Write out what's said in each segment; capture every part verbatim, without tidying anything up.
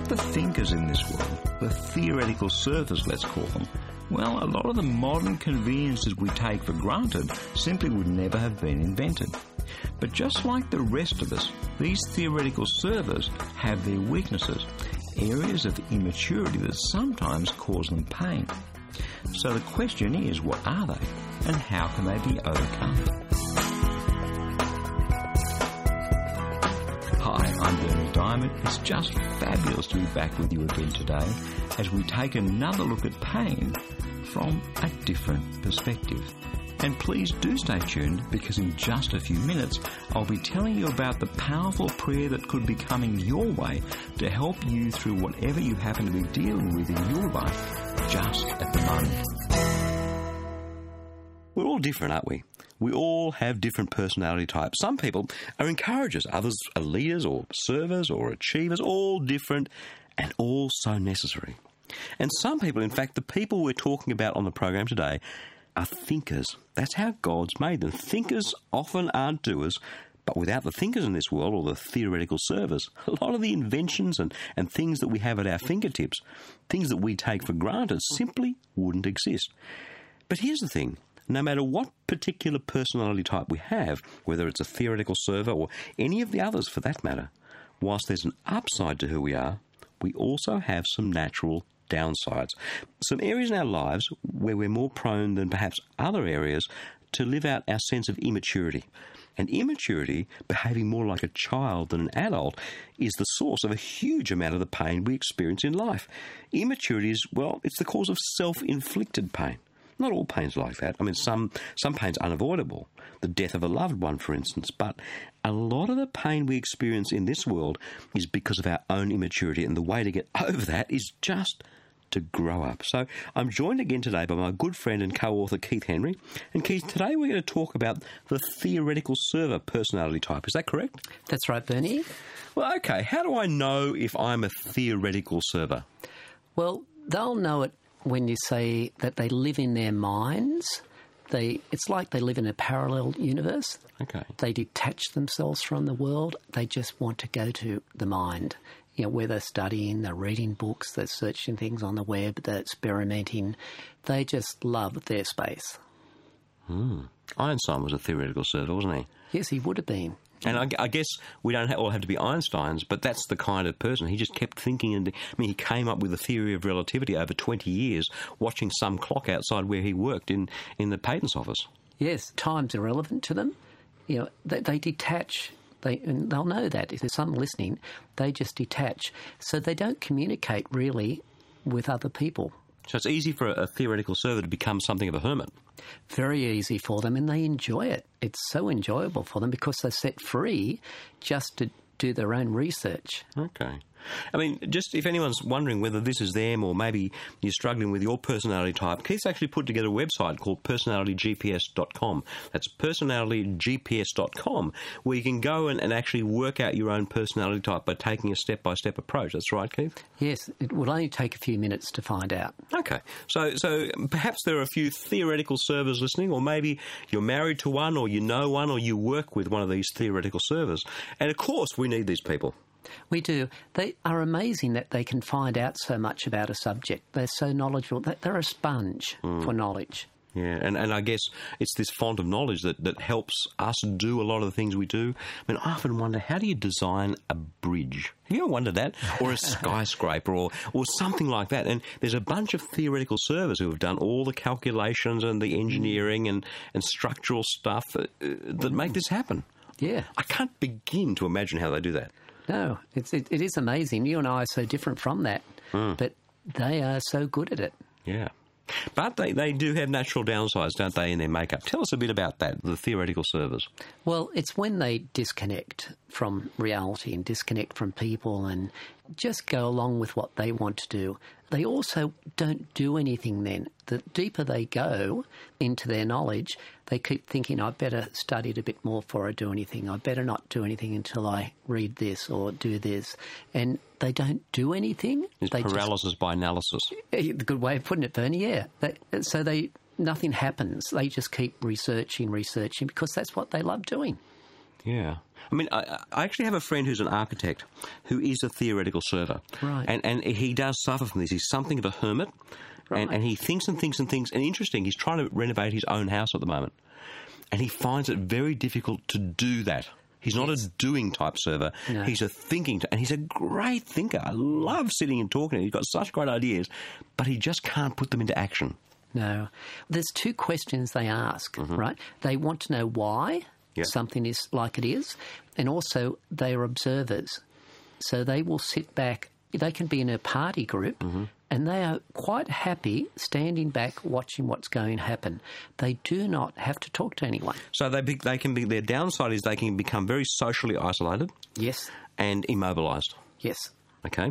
about the thinkers in this world, the theoretical servers, let's call them? Well, a lot of the modern conveniences we take for granted simply would never have been invented. But just like the rest of us, these theoretical servers have their weaknesses, areas of immaturity that sometimes cause them pain. So the question is, what are they, and how can they be overcome? Hi, I'm Bernie Diamond. It's just fabulous to be back with you again today as we take another look at pain from a different perspective. And please do stay tuned, because in just a few minutes I'll be telling you about the powerful prayer that could be coming your way to help you through whatever you happen to be dealing with in your life just at the moment. We're all different, aren't we? We all have different personality types. Some people are encouragers, others are leaders or servers or achievers, all different and all so necessary. And some people, in fact, the people we're talking about on the program today, are thinkers. That's how God's made them. Thinkers often aren't doers, but without the thinkers in this world, or the theoretical servers, a lot of the inventions and, and things that we have at our fingertips, things that we take for granted, simply wouldn't exist. But here's the thing. No matter what particular personality type we have, whether it's a theoretical server or any of the others for that matter, whilst there's an upside to who we are, we also have some natural downsides. Some areas in our lives where we're more prone than perhaps other areas to live out our sense of immaturity. And immaturity, behaving more like a child than an adult, is the source of a huge amount of the pain we experience in life. Immaturity is, well, it's the cause of self-inflicted pain. Not all pain's like that. I mean, some, some pain's unavoidable. The death of a loved one, for instance. But a lot of the pain we experience in this world is because of our own immaturity. And the way to get over that is just to grow up. So I'm joined again today by my good friend and co-author Keith Henry. And Keith, today we're going to talk about the theoretical server personality type. Is that correct? That's right, Bernie. Well, okay. How do I know if I'm a theoretical server? Well, they'll know it when you say that they live in their minds. They, it's like they live in a parallel universe. Okay. They detach themselves from the world. They just want to go to the mind. You know, where they're studying, they're reading books, they're searching things on the web, they're experimenting. They just love their space. Hmm. Einstein was a theoretical server, wasn't he? Yes, he would have been. And I, I guess we don't all have to be Einsteins, but that's the kind of person. He just kept thinking, and I mean, he came up with the theory of relativity over twenty years, watching some clock outside where he worked in, in the patents office. Yes, time's irrelevant to them. You know, they, they detach. They, and they'll know that. If there's some listening, they just detach. So they don't communicate really with other people. So it's easy for a theoretical server to become something of a hermit. Very easy for them, and they enjoy it. It's so enjoyable for them because they're set free just to do their own research. Okay. I mean, just if anyone's wondering whether this is them or maybe you're struggling with your personality type, Keith's actually put together a website called personality g p s dot com. That's personality g p s dot com, where you can go and, and actually work out your own personality type by taking a step-by-step approach. That's right, Keith? Yes, it will only take a few minutes to find out. Okay. So, so perhaps there are a few theoretical servers listening, or maybe you're married to one, or you know one, or you work with one of these theoretical servers. And, of course, we need these people. We do. They are amazing that they can find out so much about a subject. They're so knowledgeable. They're a sponge mm. for knowledge. Yeah, and, and I guess it's this font of knowledge that, that helps us do a lot of the things we do. I mean, I often wonder, how do you design a bridge? Have you ever wondered that? Or a skyscraper or, or something like that? And there's a bunch of theoretical servers who have done all the calculations and the engineering and, and structural stuff that, uh, that make this happen. Yeah. I can't begin to imagine how they do that. No, it's, it, it is amazing. You and I are so different from that, mm. but they are so good at it. Yeah. But they, they do have natural downsides, don't they, in their makeup? Tell us a bit about that, the theoretical servers. Well, it's when they disconnect from reality and disconnect from people and just go along with what they want to do. They also don't do anything then. The deeper they go into their knowledge, they keep thinking, I better study it a bit more before I do anything. I better not do anything until I read this or do this. And they don't do anything. It's they paralysis just, by analysis. The good way of putting it, Bernie, yeah. They, so they nothing happens. They just keep researching, researching, because that's what they love doing. Yeah. I mean, I, I actually have a friend who's an architect who is a theoretical server. Right. And, and he does suffer from this. He's something of a hermit. Right. And, and he thinks and thinks and thinks. And interesting, he's trying to renovate his own house at the moment. And he finds it very difficult to do that. He's not yes. a doing type server. No. He's a thinking, t- and he's a great thinker. I love sitting and talking to him. He's got such great ideas, but he just can't put them into action. No. There's two questions they ask, mm-hmm. right? They want to know why yep. something is like it is, and also they are observers. So they will sit back. They can be in a party group, mm-hmm. and they are quite happy standing back watching what's going to happen. They do not have to talk to anyone. So they be, they can be. Their downside is they can become very socially isolated. Yes. And immobilised. Yes. Okay.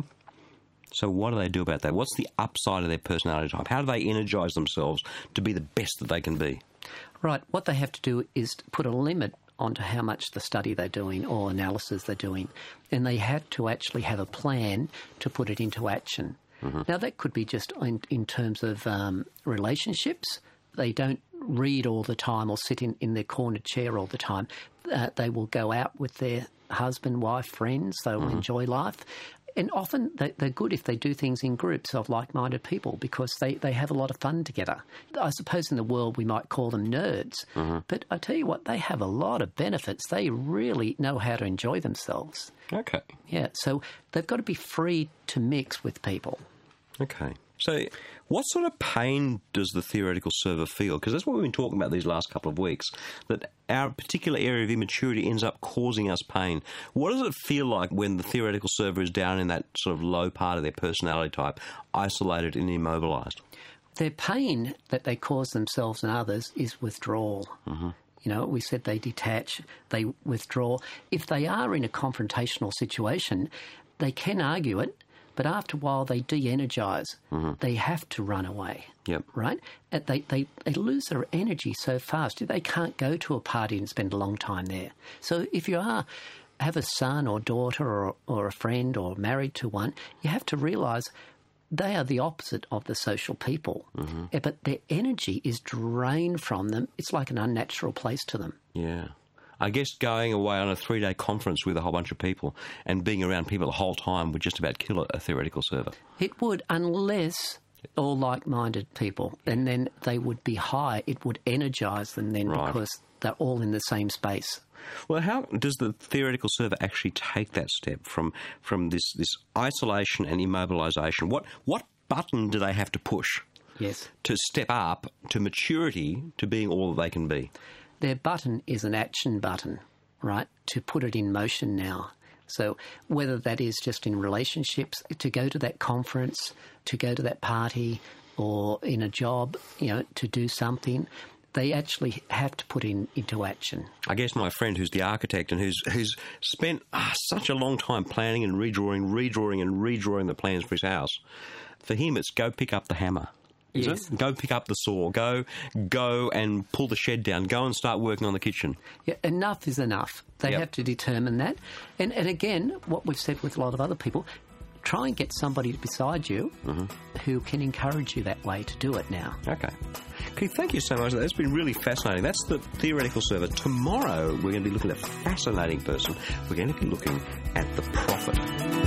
So what do they do about that? What's the upside of their personality type? How do they energise themselves to be the best that they can be? Right. What they have to do is put a limit onto how much the study they're doing or analysis they're doing, and they have to actually have a plan to put it into action. Mm-hmm. Now, that could be just in, in terms of um, relationships. They don't read all the time or sit in, in their corner chair all the time. Uh, they will go out with their husband, wife, friends. They will mm-hmm. enjoy life. And often they, they're good if they do things in groups of like-minded people because they, they have a lot of fun together. I suppose in the world we might call them nerds. Mm-hmm. But I tell you what, they have a lot of benefits. They really know how to enjoy themselves. Okay. Yeah, so they've got to be free to mix with people. Okay. So what sort of pain does the theoretical server feel? Because that's what we've been talking about these last couple of weeks, that our particular area of immaturity ends up causing us pain. What does it feel like when the theoretical server is down in that sort of low part of their personality type, isolated and immobilised? Their pain that they cause themselves and others is withdrawal. Mm-hmm. You know, we said they detach, they withdraw. If they are in a confrontational situation, they can argue it, but after a while they de-energise. Mm-hmm. They have to run away, yep. right? And they, they, they lose their energy so fast. They can't go to a party and spend a long time there. So if you are have a son or daughter or, or a friend or married to one, you have to realise they are the opposite of the social people. Mm-hmm. Yeah, but their energy is drained from them. It's like an unnatural place to them. Yeah. I guess going away on a three-day conference with a whole bunch of people and being around people the whole time would just about kill a, a theoretical server. It would, unless all like-minded people, and then they would be high. It would energise them then right. because they're all in the same space. Well, how does the theoretical server actually take that step from from this, this isolation and immobilisation? What what button do they have to push yes. to step up to maturity to being all that they can be? Their button is an action button, right, to put it in motion now. So whether that is just in relationships, to go to that conference, to go to that party, or in a job, you know, to do something, they actually have to put in into action. I guess my friend who's the architect and who's who's spent ah, such a long time planning and redrawing, redrawing and redrawing the plans for his house, for him it's go pick up the hammer. Is yes. it? Go pick up the saw. Go go and pull the shed down. Go and start working on the kitchen. Yeah, enough is enough. They yep. have to determine that. And, and again, what we've said with a lot of other people, try and get somebody beside you mm-hmm. who can encourage you that way to do it now. Okay. Keith, thank you so much. That's been really fascinating. That's the theoretical server. Tomorrow, we're going to be looking at a fascinating person. We're going to be looking at the prophet.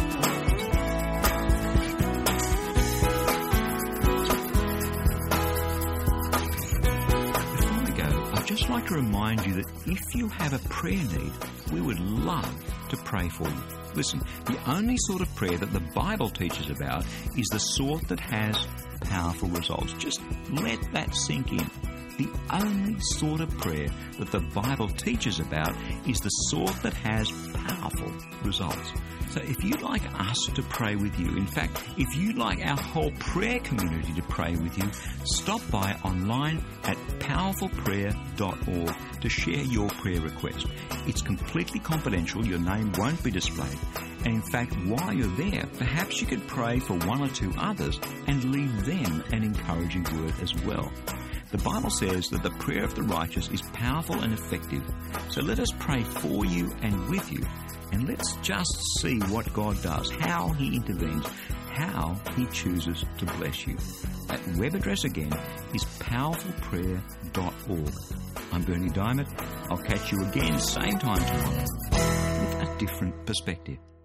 I'd like to remind you that if you have a prayer need, we would love to pray for you. Listen, the only sort of prayer that the Bible teaches about is the sort that has powerful results. Just let that sink in. The only sort of prayer that the Bible teaches about is the sort that has powerful results. So if you'd like us to pray with you, in fact, if you'd like our whole prayer community to pray with you, stop by online at powerful prayer dot org to share your prayer request. It's completely confidential. Your name won't be displayed. And in fact, while you're there, perhaps you could pray for one or two others and leave them an encouraging word as well. The Bible says that the prayer of the righteous is powerful and effective. So let us pray for you and with you. And let's just see what God does, how He intervenes, how He chooses to bless you. That web address again is powerful prayer dot org. I'm Berni Dymet. I'll catch you again same time tomorrow with a different perspective.